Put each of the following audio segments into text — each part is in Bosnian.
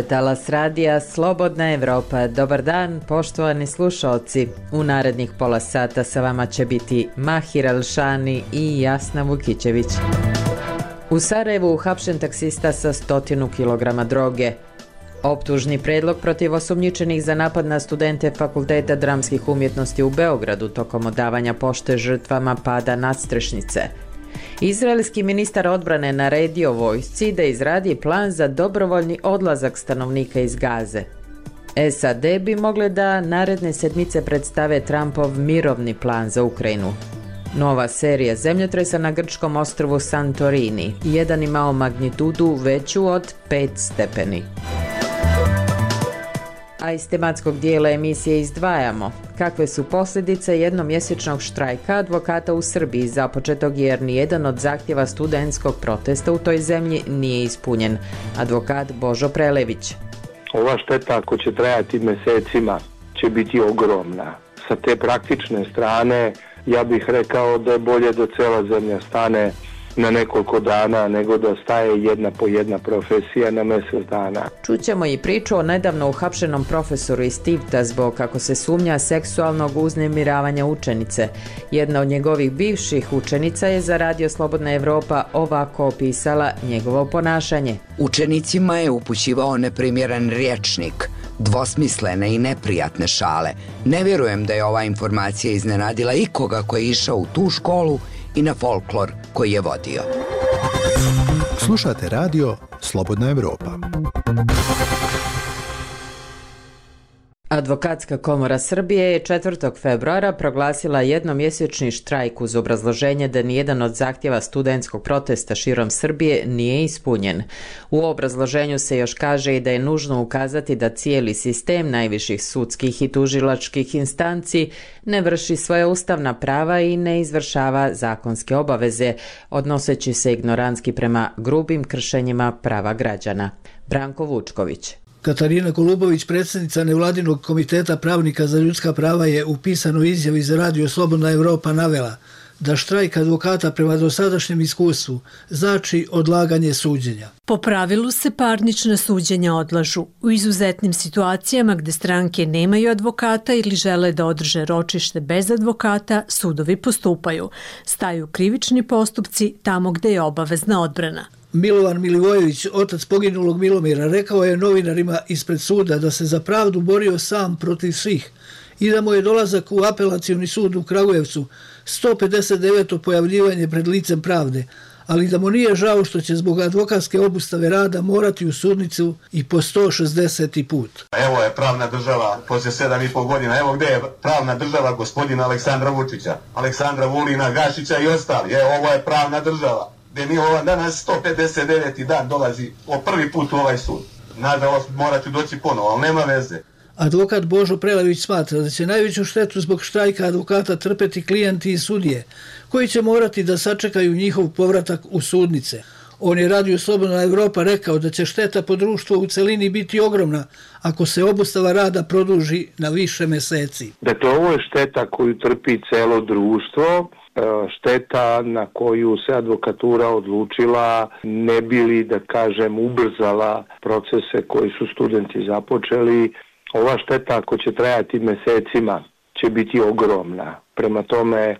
je talas radija Slobodna Evropa. Dobar dan, poštovani slušalci. U narednih pola sata sa vama će biti Mahir Elšani i Jasna Vukićević. U Sarajevu uhapšen taksista sa 100 kilograma droge. Optužni predlog protiv osumnjičenih za napad na studente Fakulteta dramskih umjetnosti u Beogradu tokom odavanja pošte žrtvama pada nadstrešnice. Izraelski ministar odbrane naredio vojsci da izradi plan za dobrovoljni odlazak stanovnika iz Gaze. SAD bi mogle da naredne sedmice predstave Trumpov mirovni plan za Ukrajinu. Nova serija zemljotresa na grčkom ostrvu Santorini. Jedan imao magnitudu veću od 5 stepeni. A iz tematskog dijela emisije izdvajamo kakve su posljedice jednomjesečnog štrajka advokata u Srbiji započetog jer nijedan od zahtjeva studentskog protesta u toj zemlji nije ispunjen. Advokat Božo Prelević. Ova šteta, ako će trajati mjesecima, će biti ogromna. Sa te praktične strane ja bih rekao da je bolje da cijela zemlja stane na nekoliko dana nego da staje jedna po jedna profesija na mjesec dana. Čućemo i priču o nedavno uhapšenom profesoru iz Tivta zbog, kako se sumnja, seksualnog uznemiravanja učenice. Jedna od njegovih bivših učenica je za Radio Slobodna Evropa ovako opisala njegovo ponašanje. Učenicima je upućivao neprimjeren rječnik, dvosmislene i neprijatne šale. Ne vjerujem da je ova informacija iznenadila ikoga koji je išao u tu školu i na folklor koji je vodio. Slušate radio Slobodna Evropa. Advokatska komora Srbije je 4. februara proglasila jednomjesečni štrajk uz obrazloženje da nijedan od zahtjeva studentskog protesta širom Srbije nije ispunjen. U obrazloženju se još kaže i da je nužno ukazati da cijeli sistem najviših sudskih i tužilačkih instanci ne vrši svoja ustavna prava i ne izvršava zakonske obaveze, odnoseći se ignorantski prema grubim kršenjima prava građana. Branko Vučković. Katarina Golubović, predsjednica nevladinog komiteta pravnika za ljudska prava, je u pisanoj izjavi za Radio Slobodna Evropa navela da štrajk advokata prema dosadašnjem iskustvu znači odlaganje suđenja. Po pravilu se parnična suđenja odlažu. U izuzetnim situacijama gdje stranke nemaju advokata ili žele da održe ročište bez advokata, sudovi postupaju. Staju krivični postupci tamo gdje je obavezna odbrana. Milovan Milivojević, otac poginulog Milomira, rekao je novinarima ispred suda da se za pravdu borio sam protiv svih i da mu je dolazak u apelacioni sud u Kragujevcu 159. pojavljivanje pred licem pravde, ali da mu nije žao što će zbog advokatske obustave rada morati u sudnicu i po 160. put. Evo je pravna država poslije 7,5 godina. Evo gdje je pravna država gospodina Aleksandra Vučića, Aleksandra Vulina, Gašića i ostali. Evo, ovo je pravna država. Gdje mi ovo danas 159. dan dolazi o prvi put u ovaj sud. Nažalost, morat ću doći ponovo, ali nema veze. Advokat Božo Prelević smatra da će najveću štetu zbog štrajka advokata trpeti klijenti i sudije, koji će morati da sačekaju njihov povratak u sudnice. On je Radio Slobodna Evropa rekao da će šteta po društvu u celini biti ogromna ako se obustava rada produži na više mjeseci. Dakle, ovo je šteta koju trpi celo društvo, šteta na koju se advokatura odlučila ne bi li, da kažem, ubrzala procese koji su studenti započeli. Ova šteta, ako će trajati mjesecima, će biti ogromna. Prema tome,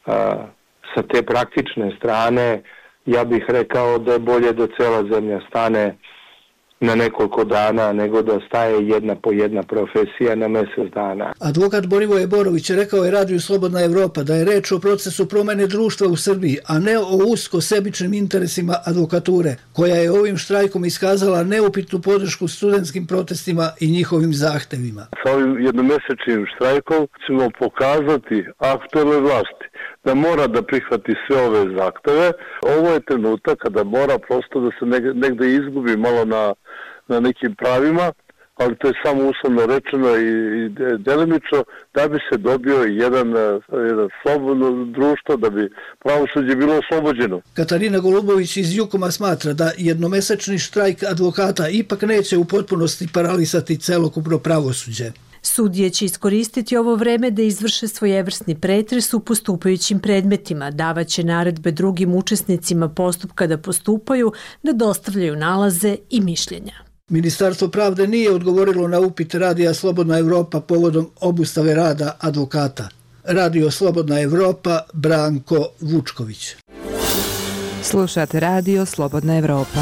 sa te praktične strane, ja bih rekao da je bolje da cijela zemlja stane na nekoliko dana nego da staje jedna po jedna profesija na mjesec dana. Advokat Borivoje Borović rekao je Radio Slobodna Evropa da je reč o procesu promjene društva u Srbiji, a ne o usko sebičnim interesima advokature, koja je ovim štrajkom iskazala neupitnu podršku studentskim protestima i njihovim zahtevima. Sa ovim jednomjesečnim štrajkom ćemo pokazati aktuelnoj vlasti da mora da prihvati sve ove zahteve. Ovo je trenutak kada mora prosto da se negde izgubi malo na nekim pravima, ali to je samo uslovno rečeno i delimično da bi se dobio jedan slobodno društvo, da bi pravosuđe bilo oslobođeno. Katarina Golubović iz Jukoma smatra da jednomesečni štrajk advokata ipak neće u potpunosti paralisati celokupno pravosuđe. Sudije će iskoristiti ovo vreme da izvrše svojevrsni pretres u postupajućim predmetima, davaće naredbe drugim učesnicima postupka da postupaju, da dostavljaju nalaze i mišljenja. Ministarstvo pravde nije odgovorilo na upit Radija Slobodna Evropa povodom obustave rada advokata. Radio Slobodna Evropa, Branko Vučković. Slušate Radio Slobodna Evropa.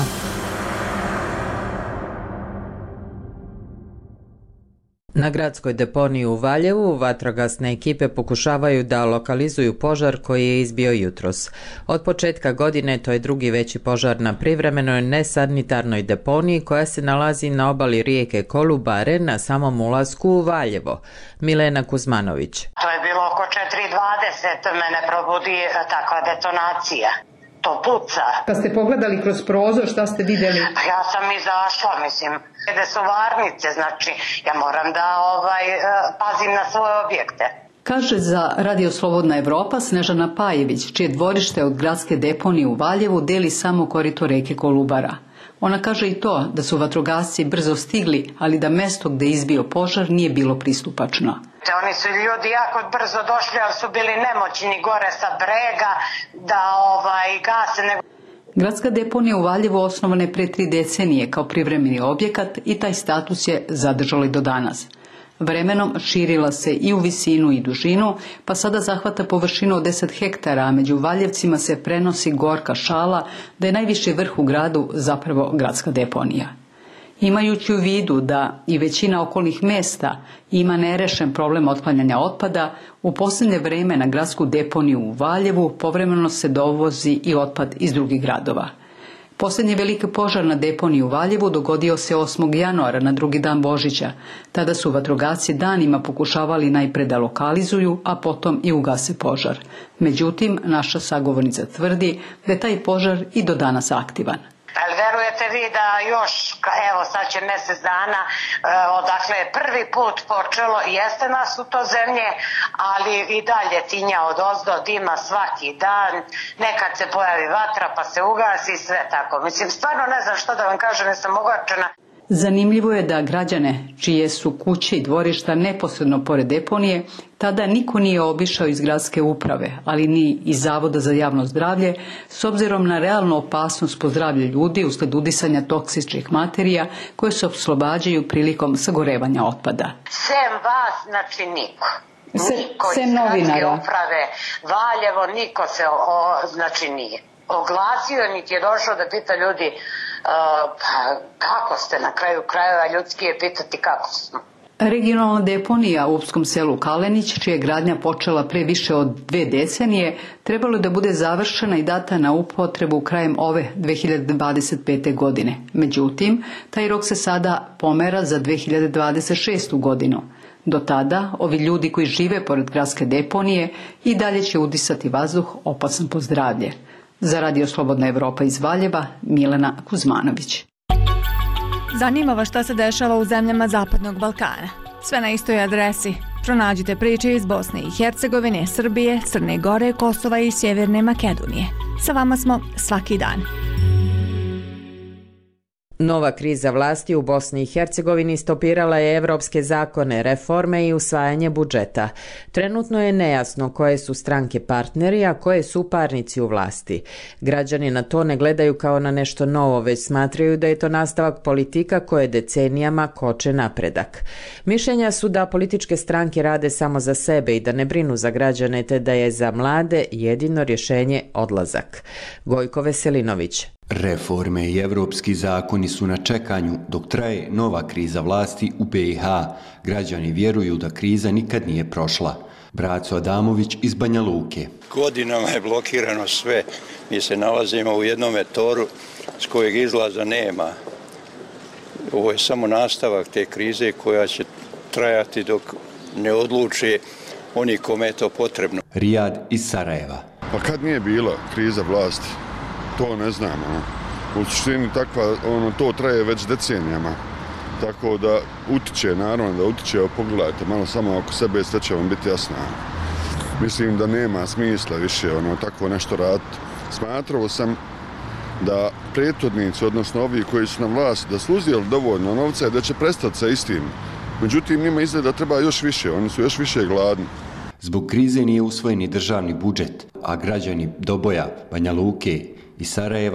Na gradskoj deponiji u Valjevu vatrogasne ekipe pokušavaju da lokalizuju požar koji je izbio jutros. Od početka godine to je drugi veći požar na privremenoj nesanitarnoj deponiji koja se nalazi na obali rijeke Kolubare na samom ulasku u Valjevo. Milena Kuzmanović. To je bilo oko 4:20, mene probudi takva detonacija. To puca. Kad ste pogledali kroz prozor, šta ste vidjeli? Ja sam izašla, mislim, gde su varnice, znači ja moram da pazim na svoje objekte. Kaže za Radio Slobodna Evropa Snežana Pajević, čije dvorište od gradske deponije u Valjevu deli samo korito reke Kolubara. Ona kaže i to da su vatrogasci brzo stigli, ali da mesto gde je izbio požar nije bilo pristupačno. Oni su ljudi jako brzo došli, ali su bili nemoćni gore sa brega da gase. Gradska deponija u Valjevu osnovana je pre 3 decenije kao privremeni objekat i taj status je zadržala i do danas. Vremenom širila se i u visinu i dužinu, pa sada zahvata površinu od 10 hektara, a među Valjevcima se prenosi gorka šala da je najviši vrh u gradu zapravo gradska deponija. Imajući u vidu da i većina okolnih mesta ima nerešen problem otklanjanja otpada, u posljednje vreme na gradsku deponiju u Valjevu povremeno se dovozi i otpad iz drugih gradova. Posljednji veliki požar na deponiji u Valjevu dogodio se 8. januara na drugi dan Božića. Tada su vatrogasci danima pokušavali najpre da lokalizuju, a potom i ugase požar. Međutim, naša sagovornica tvrdi da je taj požar i do danas aktivan. Ali verujete vi da još, evo sad će mjesec dana, odakle je prvi put počelo, jeste nas u to zemlje, ali i dalje tinja od ozdo, dima svaki dan, nekad se pojavi vatra pa se ugasi i sve tako. Mislim, stvarno ne znam što da vam kažem, ja sam ogorčena. Zanimljivo je da građane, čije su kuće i dvorišta neposredno pored deponije, tada niko nije obišao iz gradske uprave, ali ni iz Zavoda za javno zdravlje, s obzirom na realnu opasnost po zdravlje ljudi usled udisanja toksičnih materija koje se oslobađaju prilikom sagorevanja otpada. Sem vas, znači niko. Niko sem iz gradske novinara. uprave, Valjevo, niko se znači nije oglasio, niti je došao da pita ljudi kako ste na kraju krajeva, ljudski je pitati kako smo. Regionalna deponija u Upskom selu Kalenić, čija je gradnja počela pre više od 2 decenije, trebalo je da bude završena i data na upotrebu krajem ove 2025. godine. Međutim, taj rok se sada pomera za 2026. godinu. Do tada, ovi ljudi koji žive pored gradske deponije i dalje će udisati vazduh opasan po zdravlje. Za Radio Slobodna Evropa iz Valjeva, Milena Kuzmanović. Zanima vas šta se dešava u zemljama Zapadnog Balkana. Sve na istoj adresi. Pronađite priče iz Bosne i Hercegovine, Srbije, Crne Gore, Kosova i Sjeverne Makedonije. Sa vama smo svaki dan. Nova kriza vlasti u Bosni i Hercegovini stopirala je evropske zakone, reforme i usvajanje budžeta. Trenutno je nejasno koje su stranke partneri, a koje su parnici u vlasti. Građani na to ne gledaju kao na nešto novo, već smatraju da je to nastavak politika koje decenijama koče napredak. Mišljenja su da političke stranke rade samo za sebe i da ne brinu za građane, te da je za mlade jedino rješenje odlazak. Gojko Veselinović. Reforme i evropski zakoni su na čekanju dok traje nova kriza vlasti u BiH. Građani vjeruju da kriza nikad nije prošla. Braco Adamović iz Banja Luke. Godinama je blokirano sve. Mi se nalazimo u jednom toru s kojeg izlaza nema. Ovo je samo nastavak te krize koja će trajati dok ne odluče oni kome je to potrebno. Rijad iz Sarajeva. Pa kad nije bila kriza vlasti? To ne znam. U suštini to traje već decenijama. Tako da utiče, naravno da utiče, pogledajte malo samo oko sebe, sve će vam biti jasno. Mislim da nema smisla više tako nešto raditi. Smatrao sam da prethodnici, odnosno ovi koji su na vlasti, da su uzeli dovoljno novca i da će prestati sa istim. Međutim, njima izgleda da treba još više, oni su još više gladni. Zbog krize nije usvojen i državni budžet, a građani Doboja, Banja Luke i Sarajeva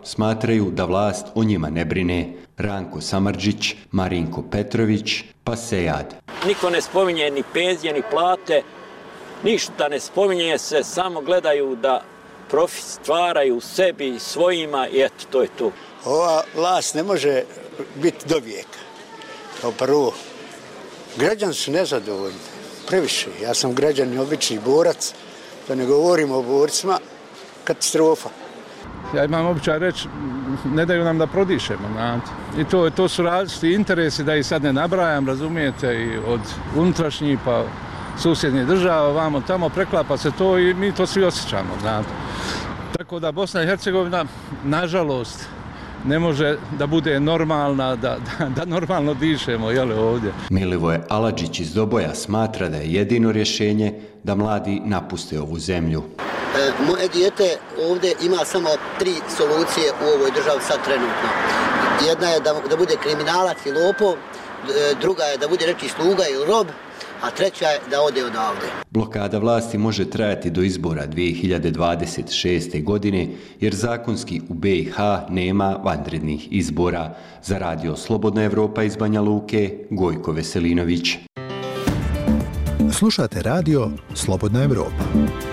Smatraju da vlast o njima ne brine. Ranko Samardžić, Marinko Petrović, pa Sejad. Niko ne spominje ni penzije, ni plate, ništa ne spominje se, samo gledaju da profit stvaraju sebi, svojima i eto, to je to. Ova vlast ne može biti do vijeka. Kao prvo, građani su nezadovoljni, previše. Ja sam građanin, obični borac, da ne govorimo o borcima, katastrofa. Ja imam običaj reći, ne daju nam da prodišemo, znate. I to su različiti interesi, da ih sad ne nabrajam, razumijete, i od unutrašnjih pa susjednih država, vamo tamo, preklapa se to i mi to svi osjećamo, znate. Tako da Bosna i Hercegovina, nažalost, ne može da bude normalna, da normalno dišemo, jel, ovdje. Milivoje Aladžić iz Doboja smatra da je jedino rješenje da mladi napuste ovu zemlju. Moje dijete ovdje ima samo 3 solucije u ovoj državi sad trenutno. Jedna je da bude kriminalac i lopov, druga je da bude neki sluga ili rob, a treća je da ode odavde. Blokada vlasti može trajati do izbora 2026. godine, jer zakonski u BiH nema vanrednih izbora. Za radio Slobodna Evropa iz Banja Luke, Gojko Veselinović. Slušate radio Slobodna Evropa.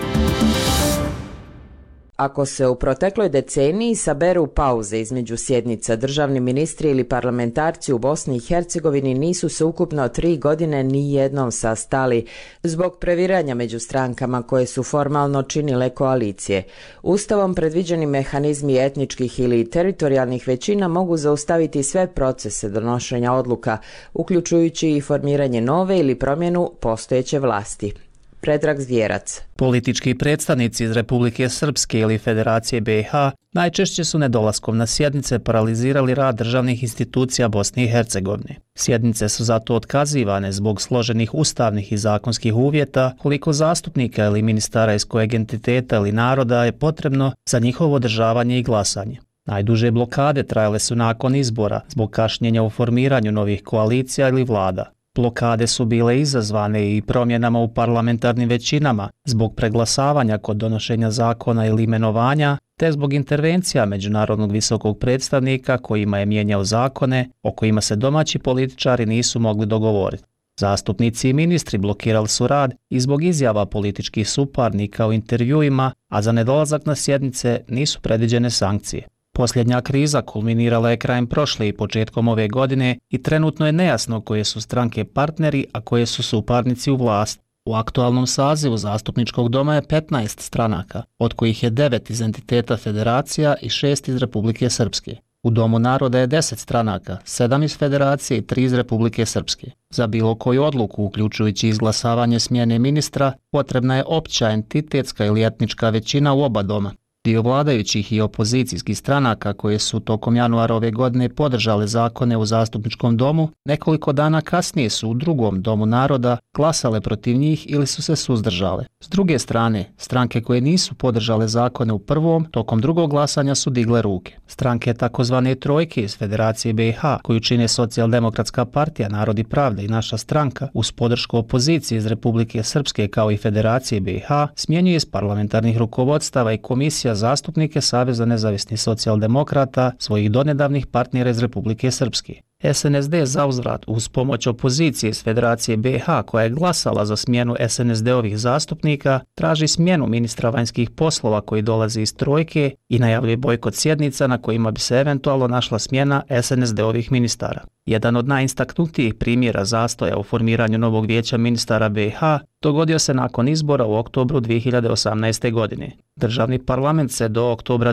Ako se u protekloj deceniji saberu pauze između sjednica, državni ministri ili parlamentarci u Bosni i Hercegovini nisu se ukupno 3 godine ni jednom sastali zbog previranja među strankama koje su formalno činile koalicije. Ustavom predviđeni mehanizmi etničkih ili teritorijalnih većina mogu zaustaviti sve procese donošenja odluka, uključujući i formiranje nove ili promjenu postojeće vlasti. Predrag Zvjerac. Politički predstavnici iz Republike Srpske ili Federacije BiH najčešće su nedolaskom na sjednice paralizirali rad državnih institucija Bosne i Hercegovine. Sjednice su zato otkazivane zbog složenih ustavnih i zakonskih uvjeta, koliko zastupnika ili ministara iz kojeg entiteta ili naroda je potrebno za njihovo održavanje i glasanje. Najduže blokade trajale su nakon izbora zbog kašnjenja u formiranju novih koalicija ili vlada. Blokade su bile izazvane i promjenama u parlamentarnim većinama zbog preglasavanja kod donošenja zakona ili imenovanja, te zbog intervencija međunarodnog visokog predstavnika kojima je mijenjao zakone o kojima se domaći političari nisu mogli dogovoriti. Zastupnici i ministri blokirali su rad i zbog izjava političkih suparnika u intervjuima, a za nedolazak na sjednice nisu predviđene sankcije. Posljednja kriza kulminirala je krajem prošle i početkom ove godine i trenutno je nejasno koje su stranke partneri, a koje su suparnici u vlast. U aktualnom sazivu zastupničkog doma je 15 stranaka, od kojih je 9 iz entiteta federacija i 6 iz Republike Srpske. U Domu naroda je 10 stranaka, 7 iz federacije i 3 iz Republike Srpske. Za bilo koju odluku, uključujući izglasavanje smjene ministra, potrebna je opća entitetska ili etnička većina u oba doma. Dio vladajućih i opozicijskih stranaka koje su tokom januara ove godine podržale zakone u zastupničkom domu, nekoliko dana kasnije su u drugom Domu naroda glasale protiv njih ili su se suzdržale. S druge strane, stranke koje nisu podržale zakone u prvom, tokom drugog glasanja su digle ruke. Stranke takozvane trojke iz Federacije BiH, koju čine Socijaldemokratska partija, Narod i pravda i Naša stranka, uz podršku opozicije iz Republike Srpske kao i Federacije BiH, smjenjuje iz parlamentarnih rukovodstava i komisija zastupnike Saveza nezavisnih socijaldemokrata, svojih donedavnih partnera iz Republike Srpske. SNSD zauzvrat uz pomoć opozicije iz Federacije BiH koja je glasala za smjenu SNSD-ovih zastupnika, traži smjenu ministra vanjskih poslova koji dolazi iz trojke i najavljuje bojkot sjednica na kojima bi se eventualno našla smjena SNSD-ovih ministara. Jedan od najistaknutijih primjera zastoja u formiranju novog vijeća ministara BiH dogodio se nakon izbora u oktobru 2018. godine. Državni parlament se do oktobra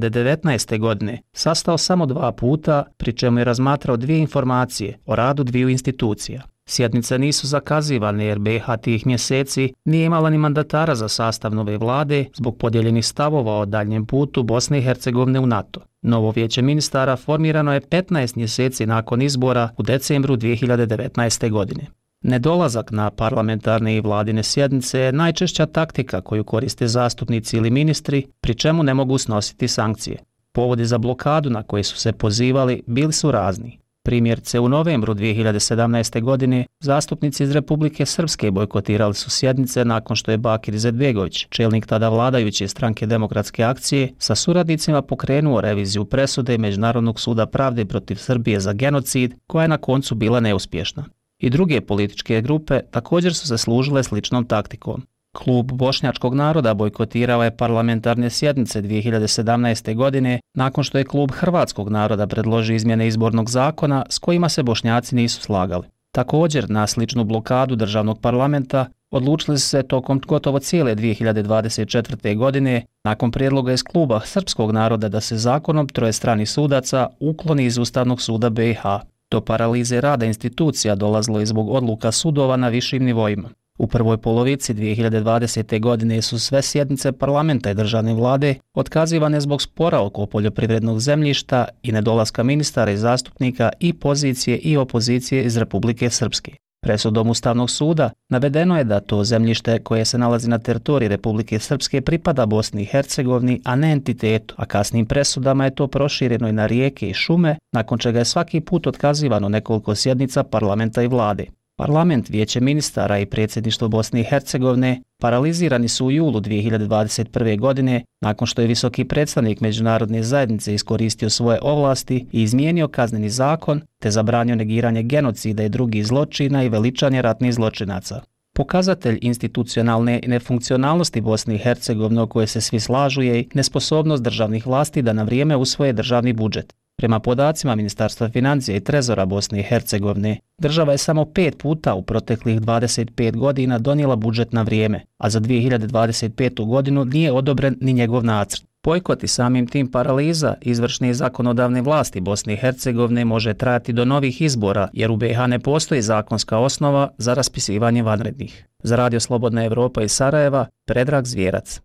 2019. godine sastao samo 2 puta, pri čemu je razmatrao 2 informacije o radu 2 institucija. Sjednice nisu zakazivane jer BiH tih mjeseci nije imala ni mandatara za sastav nove vlade zbog podijeljenih stavova o daljnjem putu Bosne i Hercegovine u NATO. Novo vijeće ministara formirano je 15 mjeseci nakon izbora u decembru 2019. godine. Nedolazak na parlamentarne i vladine sjednice je najčešća taktika koju koriste zastupnici ili ministri, pri čemu ne mogu snositi sankcije. Povodi za blokadu na koje su se pozivali bili su razni. Primjerice, u novembru 2017. godine zastupnici iz Republike Srpske bojkotirali su sjednice nakon što je Bakir Izetbegović, čelnik tada vladajuće stranke Demokratske akcije, sa suradnicima pokrenuo reviziju presude Međunarodnog suda pravde protiv Srbije za genocid, koja je na koncu bila neuspješna. I druge političke grupe također su se služile sličnom taktikom. Klub Bošnjačkog naroda bojkotirao je parlamentarne sjednice 2017. godine nakon što je Klub Hrvatskog naroda predložio izmjene izbornog zakona s kojima se Bošnjaci nisu slagali. Također, na sličnu blokadu državnog parlamenta odlučili su se tokom gotovo cijele 2024. godine nakon prijedloga iz Kluba Srpskog naroda da se zakonom trojestranih sudaca ukloni iz Ustavnog suda BiH. Do paralize rada institucija dolazilo je zbog odluka sudova na višim nivoima. U prvoj polovici 2020. godine su sve sjednice parlamenta i državne vlade otkazivane zbog spora oko poljoprivrednog zemljišta i nedolaska ministara i zastupnika i pozicije i opozicije iz Republike Srpske. Presudom Ustavnog suda navedeno je da to zemljište koje se nalazi na teritoriji Republike Srpske pripada Bosni i Hercegovini, a ne entitetu, a kasnim presudama je to prošireno i na rijeke i šume, nakon čega je svaki put otkazivano nekoliko sjednica parlamenta i vlade. Parlament, Vijeće ministara i predsjedništvo Bosne i Hercegovine paralizirani su u julu 2021. godine nakon što je visoki predstavnik međunarodne zajednice iskoristio svoje ovlasti i izmijenio kazneni zakon te zabranio negiranje genocida i drugih zločina i veličanje ratnih zločinaca. Pokazatelj institucionalne nefunkcionalnosti Bosne i Hercegovine o kojoj se svi slažu je i nesposobnost državnih vlasti da na vrijeme usvoje državni budžet. Prema podacima Ministarstva financija i Trezora Bosne i Hercegovine, država je samo 5 puta u proteklih 25 godina donijela budžet na vrijeme, a za 2025. godinu nije odobren ni njegov nacrt. Bojkot i samim tim paraliza izvršne i zakonodavne vlasti Bosne i Hercegovine može trajati do novih izbora, jer u BiH ne postoji zakonska osnova za raspisivanje vanrednih. Za Radio Slobodna Evropa iz Sarajeva, Predrag Zvjerac.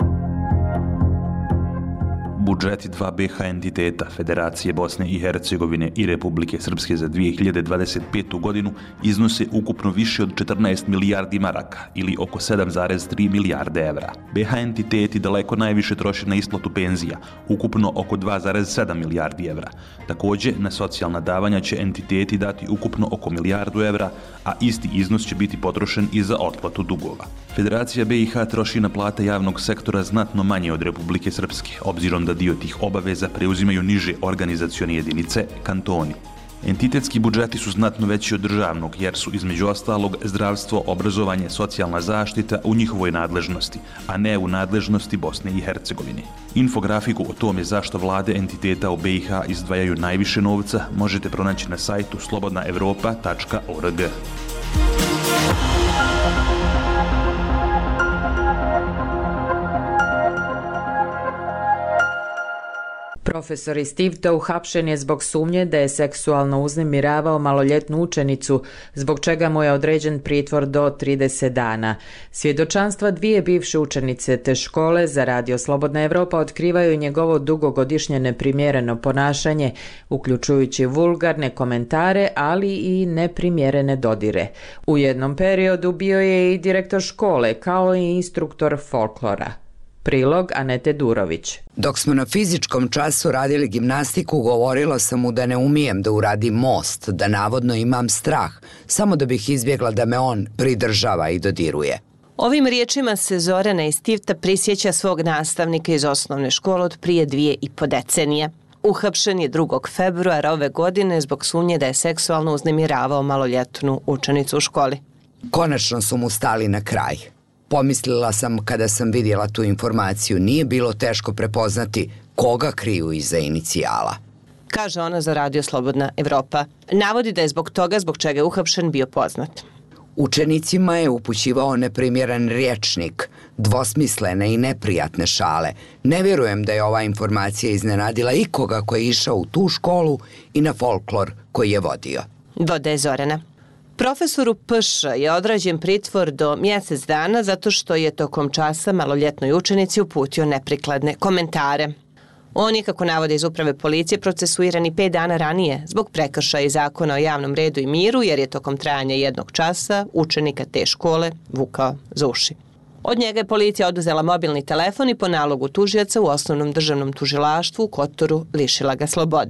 Budžeti dva BiH entiteta, Federacije Bosne i Hercegovine i Republike Srpske za 2025. godinu iznose ukupno više od 14 milijardi maraka ili oko 7,3 milijarde evra. BiH entiteti daleko najviše troše na isplatu penzija, ukupno oko 2,7 milijardi evra. Također, na socijalna davanja će entiteti dati ukupno oko milijardu evra, a isti iznos će biti potrošen i za otplatu dugova. Federacija BiH troši na plate javnog sektora znatno manje od Republike Srpske, obzirom da dio tih obaveza preuzimaju niže organizacione jedinice, kantoni. Entitetski budžeti su znatno veći od državnog, jer su između ostalog zdravstvo, obrazovanje, socijalna zaštita u njihovoj nadležnosti, a ne u nadležnosti Bosne i Hercegovine. Infografiku o tome zašto vlade entiteta u BiH izdvajaju najviše novca možete pronaći na sajtu slobodnaevropa.org. Profesor iz Tivta uhapšen je zbog sumnje da je seksualno uznemiravao maloljetnu učenicu, zbog čega mu je određen pritvor do 30 dana. Svjedočanstva dvije bivše učenice te škole za Radio Slobodna Evropa otkrivaju njegovo dugogodišnje neprimjereno ponašanje, uključujući vulgarne komentare, ali i neprimjerene dodire. U jednom periodu bio je i direktor škole, kao i instruktor folklora. Prilog Anete Durović. Dok smo na fizičkom času radili gimnastiku, govorila sam mu da ne umijem da uradim most, da navodno imam strah, samo da bih izbjegla da me on pridržava i dodiruje. Ovim riječima se Zorana iz Tivta prisjeća svog nastavnika iz osnovne škole od prije 2,5 decenije. Uhapšen je 2. februara ove godine zbog sumnje da je seksualno uznemiravao maloljetnu učenicu u školi. Konačno su mu stali na kraj. Pomislila sam kada sam vidjela tu informaciju, nije bilo teško prepoznati koga kriju iza inicijala. Kaže ona za Radio Slobodna Evropa. Navodi da je zbog toga zbog čega je uhapšen bio poznat. Učenicima je upućivao neprimjeren rječnik, dvosmislene i neprijatne šale. Ne vjerujem da je ova informacija iznenadila ikoga koji je išao u tu školu i na folklor koji je vodio. Dodaje Zorana. Profesoru P.Š. je odrađen pritvor do mjesec dana zato što je tokom časa maloljetnoj učenici uputio neprikladne komentare. On je, kako navode iz uprave policije, procesuiran i 5 dana ranije zbog prekršaja zakona o javnom redu i miru, jer je tokom trajanja 1 časa učenika te škole vukao za uši. Od njega je policija oduzela mobilni telefon i po nalogu tužioca u osnovnom državnom tužilaštvu u Kotoru lišila ga slobode.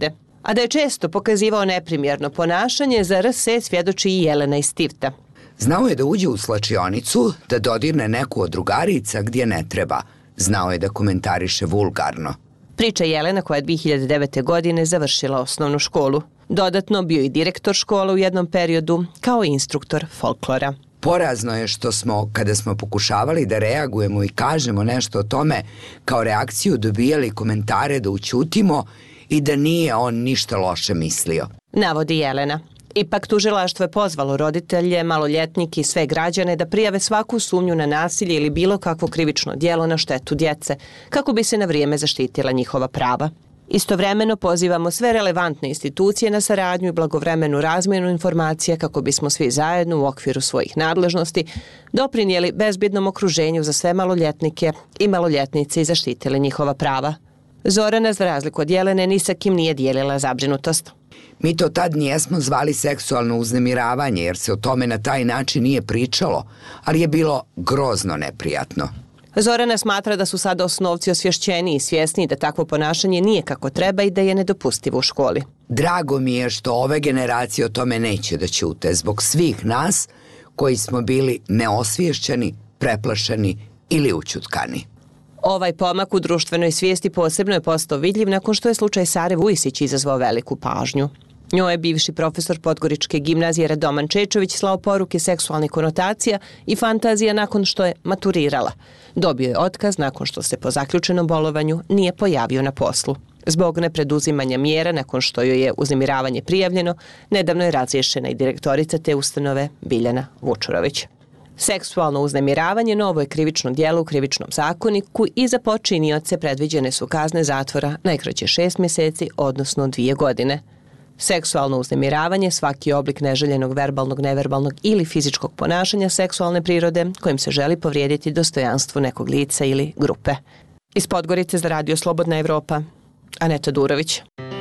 A da je često pokazivao neprimjerno ponašanje, za RS svjedoči i Jelena iz Tivta. Znao je da uđe u slačionicu, da dodirne neku od drugarica gdje ne treba. Znao je da komentariše vulgarno. Priča Jelena koja je 2009. godine završila osnovnu školu. Dodatno bio i direktor škole u jednom periodu kao instruktor folklora. Porazno je što smo, kada smo pokušavali da reagujemo i kažemo nešto o tome, kao reakciju dobijali komentare da ućutimo i da nije on ništa loše mislio. Navodi Jelena. Ipak tužilaštvo je pozvalo roditelje, maloljetnike i sve građane da prijave svaku sumnju na nasilje ili bilo kakvo krivično djelo na štetu djece, kako bi se na vrijeme zaštitila njihova prava. Istovremeno pozivamo sve relevantne institucije na saradnju i blagovremenu razmjenu informacija kako bismo svi zajedno u okviru svojih nadležnosti doprinijeli bezbjednom okruženju za sve maloljetnike i maloljetnice i zaštitili njihova prava. Zorana, za razliku od Jelene, ni sa kim nije dijelila zabrinutost. Mi to tad nijesmo zvali seksualno uznemiravanje jer se o tome na taj način nije pričalo, ali je bilo grozno neprijatno. Zorana smatra da su sada osnovci osvješćeni i svjesni da takvo ponašanje nije kako treba i da je nedopustivo u školi. Drago mi je što ove generacije o tome neće da ćute zbog svih nas koji smo bili neosvješćeni, preplašeni ili ućutkani. Ovaj pomak u društvenoj svijesti posebno je postao vidljiv nakon što je slučaj Sare Vujsić izazvao veliku pažnju. Njoj je bivši profesor Podgoričke gimnazije Radoman Čečović slao poruke seksualnih konotacija i fantazija nakon što je maturirala. Dobio je otkaz nakon što se po zaključenom bolovanju nije pojavio na poslu. Zbog nepreduzimanja mjera nakon što joj je uznemiravanje prijavljeno, nedavno je razriješena i direktorica te ustanove Biljana Vučurović. Seksualno uznemiravanje novo je krivično djelo u krivičnom zakoniku i za počinioce predviđene su kazne zatvora najkraće 6 mjeseci, odnosno 2 godine. Seksualno uznemiravanje, svaki oblik neželjenog verbalnog, neverbalnog ili fizičkog ponašanja seksualne prirode kojim se želi povrijediti dostojanstvo nekog lica ili grupe. Iz Podgorice za Radio Slobodna Evropa, Aneta Durović.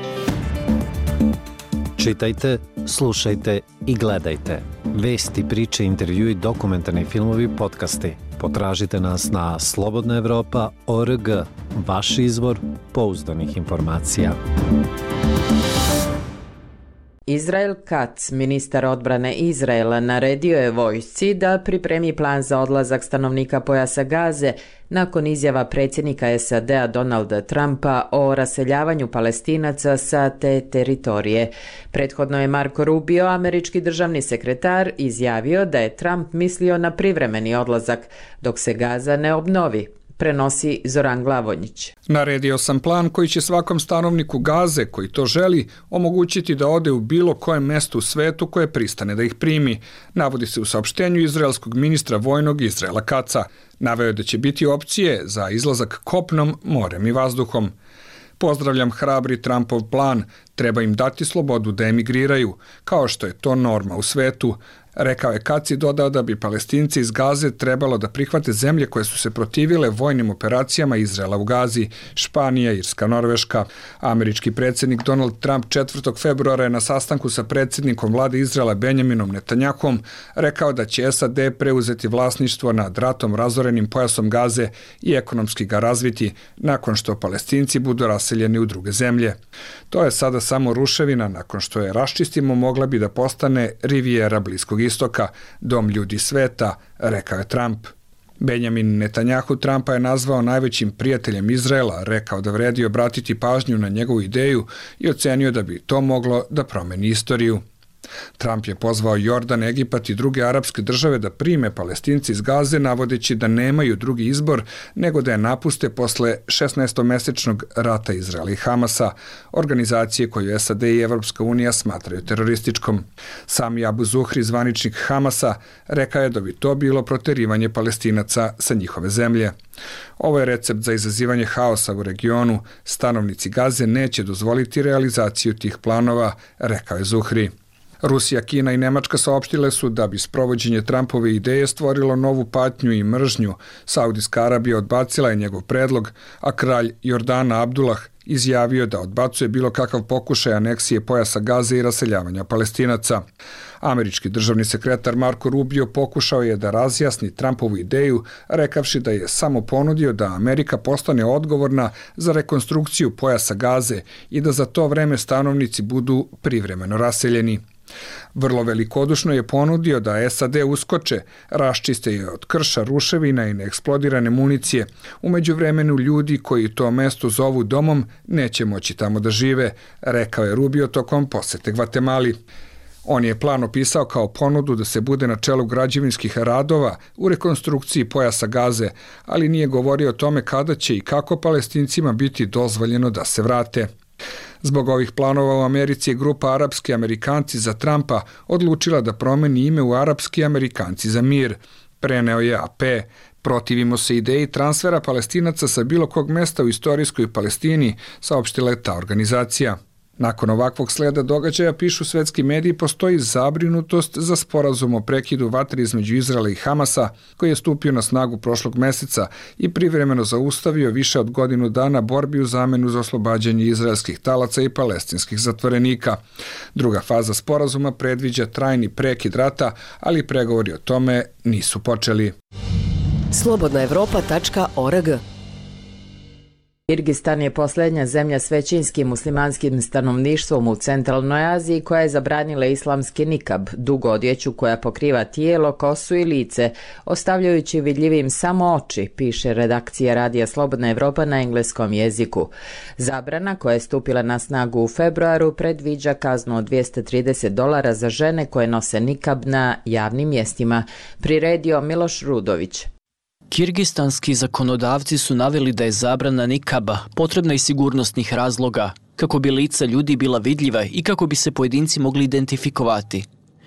Čitajte, slušajte i gledajte. Vesti, priče, intervjui, dokumentarni filmovi, podcasti. Potražite nas na slobodnaevropa.org, vaš izvor pouzdanih informacija. Israel Katz, ministar odbrane Izraela, naredio je vojsci da pripremi plan za odlazak stanovnika pojasa Gaze nakon izjava predsjednika SAD-a Donalda Trumpa o raseljavanju Palestinaca sa te teritorije. Prethodno je Marco Rubio, američki državni sekretar, izjavio da je Trump mislio na privremeni odlazak dok se Gaza ne obnovi. Prenosi Zoran Glavonjić. Naredio sam plan koji će svakom stanovniku Gaze koji to želi omogućiti da ode u bilo kojem mjestu u svetu koje pristane da ih primi, navodi se u saopštenju izraelskog ministra vojnog Izraela Katza. Naveo je da će biti opcije za izlazak kopnom, morem i vazduhom. Pozdravljam hrabri Trumpov plan, treba im dati slobodu da emigriraju, kao što je to norma u svetu. Rekao je Katz i dodao da bi Palestinci iz Gaze trebalo da prihvate zemlje koje su se protivile vojnim operacijama Izraela u Gazi, Španija, Irska, Norveška. Američki predsjednik Donald Trump 4. februara je na sastanku sa predsjednikom vlade Izraela Benjaminom Netanyahom rekao da će SAD preuzeti vlasništvo nad ratom razorenim pojasom Gaze i ekonomski ga razviti nakon što Palestinci budu raseljeni u druge zemlje. To je sada samo ruševina, nakon što je raščistimo mogla bi da postane rivijera Bliskog istoka, dom ljudi sveta, rekao je Trump. Benjamin Netanjahu Trumpa je nazvao najvećim prijateljem Izraela, rekao da vredi obratiti pažnju na njegovu ideju i ocenio da bi to moglo da promeni istoriju. Trump je pozvao Jordan, Egipat i druge arapske države da prime Palestinci iz Gaze, navodeći da nemaju drugi izbor nego da je napuste posle 16-mesečnog rata Izraela i Hamasa, organizacije koju SAD i Evropska unija smatraju terorističkom. Sami Abu Zuhri, zvaničnik Hamasa, rekao je da bi to bilo proterivanje Palestinaca sa njihove zemlje. Ovo je recept za izazivanje haosa u regionu. Stanovnici Gaze neće dozvoliti realizaciju tih planova, rekao je Zuhri. Rusija, Kina i Nemačka saopštile su da bi sprovođenje Trumpove ideje stvorilo novu patnju i mržnju. Saudijska Arabija odbacila je njegov predlog, a kralj Jordana Abdullah izjavio da odbacuje bilo kakav pokušaj aneksije pojasa Gaze i raseljavanja Palestinaca. Američki državni sekretar Marco Rubio pokušao je da razjasni Trumpovu ideju, rekavši da je samo ponudio da Amerika postane odgovorna za rekonstrukciju pojasa Gaze i da za to vreme stanovnici budu privremeno raseljeni. Vrlo velikodušno je ponudio da SAD uskoče, raščiste je od krša, ruševina i neeksplodirane municije. U međuvremenu ljudi koji to mesto zovu domom neće moći tamo da žive, rekao je Rubio tokom posete Gvatemali. On je plan opisao kao ponudu da se bude na čelu građevinskih radova u rekonstrukciji pojasa Gaze, ali nije govorio o tome kada će i kako Palestincima biti dozvoljeno da se vrate. Zbog ovih planova u Americi je grupa Arapski Amerikanci za Trumpa odlučila da promeni ime u Arapski Amerikanci za mir, preneo je AP. Protivimo se ideji transfera Palestinaca sa bilo kog mesta u istorijskoj Palestini, saopštila je ta organizacija. Nakon ovakvog sleda događaja, pišu svetski mediji, postoji zabrinutost za sporazum o prekidu vatre između Izraela i Hamasa, koji je stupio na snagu prošlog meseca i privremeno zaustavio više od godinu dana borbi u zamenu za oslobađanje izraelskih talaca i palestinskih zatvorenika. Druga faza sporazuma predviđa trajni prekid rata, ali pregovori o tome nisu počeli. slobodnaevropa.org. Kirgistan je posljednja zemlja s većinskim muslimanskim stanovništvom u centralnoj Aziji koja je zabranila islamski nikab, dugu odjeću koja pokriva tijelo, kosu i lice, ostavljajući vidljivim samo oči, piše redakcija Radija Slobodna Evropa na engleskom jeziku. Zabrana, koja je stupila na snagu u februaru, predviđa kaznu od $230 za žene koje nose nikab na javnim mjestima, priredio Miloš Rudović. Kirgistanski zakonodavci su naveli da je zabrana nikaba potrebna iz sigurnosnih razloga, kako bi lica ljudi bila vidljiva i kako bi se pojedinci mogli identifikovati.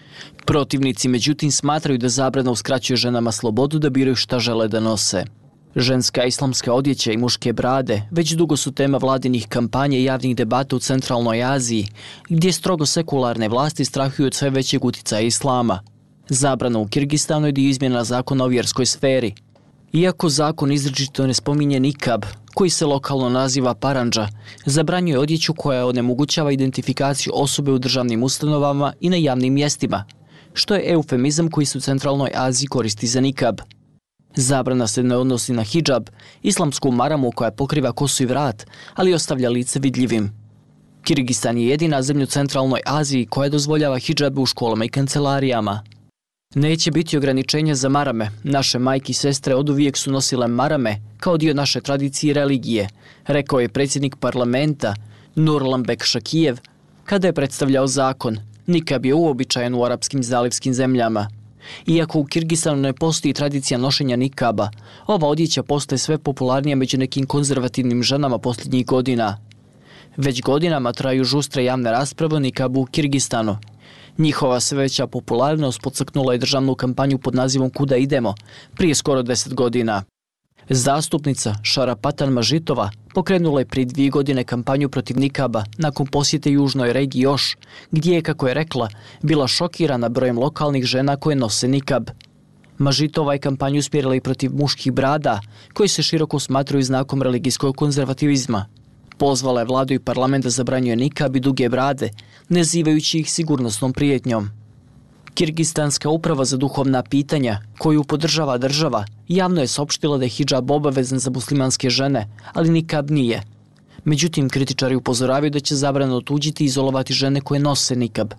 Protivnici međutim smatraju da zabrana uskraćuje ženama slobodu da biraju šta žele da nose. Ženska islamska odjeća i muške brade već dugo su tema vladinih kampanja i javnih debata u centralnoj Aziji, gdje strogo sekularne vlasti strahuju od sve većeg uticaja islama. Zabrana u Kirgistanu je dio izmjena zakona o vjerskoj sferi. Iako zakon izričito ne spominje nikab, koji se lokalno naziva parandža, zabranjuje odjeću koja onemogućava identifikaciju osobe u državnim ustanovama i na javnim mjestima, što je eufemizam koji se u centralnoj Aziji koristi za nikab. Zabrana se ne odnosi na hidžab, islamsku maramu koja pokriva kosu i vrat, ali ostavlja lice vidljivim. Kirgistan je jedina zemlja u centralnoj Aziji koja dozvoljava hidžabe u školama i kancelarijama. Neće biti ograničenja za marame. Naše majke i sestre oduvijek su nosile marame kao dio naše tradicije i religije, rekao je predsjednik parlamenta Nurlanbek Šakijev kada je predstavljao zakon. Nikab je uobičajen u arapskim zalivskim zemljama. Iako u Kirgistanu ne postoji tradicija nošenja nikaba, ova odjeća postaje sve popularnija među nekim konzervativnim ženama posljednjih godina. Već godinama traju žustre javne rasprave o nikabu u Kirgistanu. Njihova sve veća popularnost podstaknula je državnu kampanju pod nazivom Kuda idemo, prije skoro 10 godina. Zastupnica Šarapatan Mažitova pokrenula je prije 2 godine kampanju protiv nikaba nakon posjete južnoj regiji Oš, gdje je, kako je rekla, bila šokirana brojem lokalnih žena koje nose nikab. Mažitova je kampanju usmjerila i protiv muških brada, koji se široko smatraju znakom religijskog konzervativizma. Pozvala je vladu i parlament da zabranjuje nikab i duge brade, nazivajući ih sigurnosnom prijetnjom. Kirgistanska uprava za duhovna pitanja, koju podržava država, javno je saopštila da je hidžab obavezan za muslimanske žene, ali nikab nije. Međutim, kritičari upozoravaju da će zabrana otuđiti i izolovati žene koje nose nikab.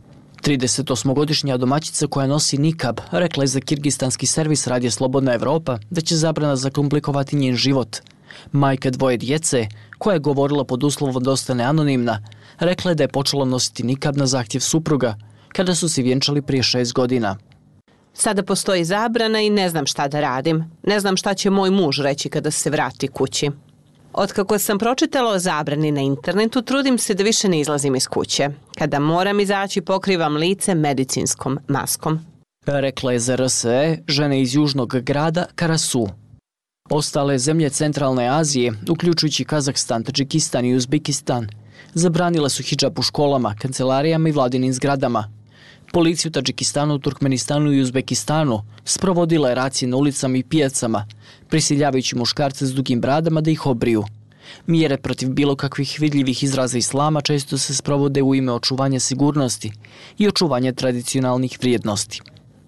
38-godišnja domaćica koja nosi nikab rekla je za kirgistanski servis Radija Slobodna Evropa da će zabrana zakomplikovati njen život. Majka 2 djece, koja je govorila pod uslovom da ostane anonimna, rekla je da je počela nositi nikab na zahtjev supruga, kada su se vjenčali prije 6 godina. Sada postoji zabrana i ne znam šta da radim. Ne znam šta će moj muž reći kada se vrati kući. Otkako sam pročitala o zabrani na internetu, trudim se da više ne izlazim iz kuće. Kada moram izaći, pokrivam lice medicinskom maskom. Rekla je za RSE žena iz južnog grada Karasu. Ostale zemlje centralne Azije, uključujući Kazahstan, Tadžikistan i Uzbekistan, zabranile su hidžab u školama, kancelarijama i vladinim zgradama. Policija u Tadžikistanu, Turkmenistanu i Uzbekistanu sprovodila je racije na ulicama i pijacama, prisiljavajući muškarce s dugim bradama da ih obriju. Mjere protiv bilo kakvih vidljivih izraza islama često se sprovode u ime očuvanja sigurnosti i očuvanja tradicionalnih vrijednosti.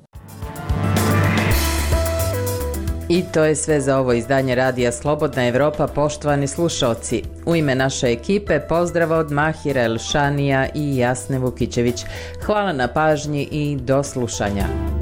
I to je sve za ovo izdanje Radija Slobodna Evropa, poštovani slušaoci. U ime naše ekipe pozdrav od Mahira Elšanija i Jasne Vukićević. Hvala na pažnji i do slušanja.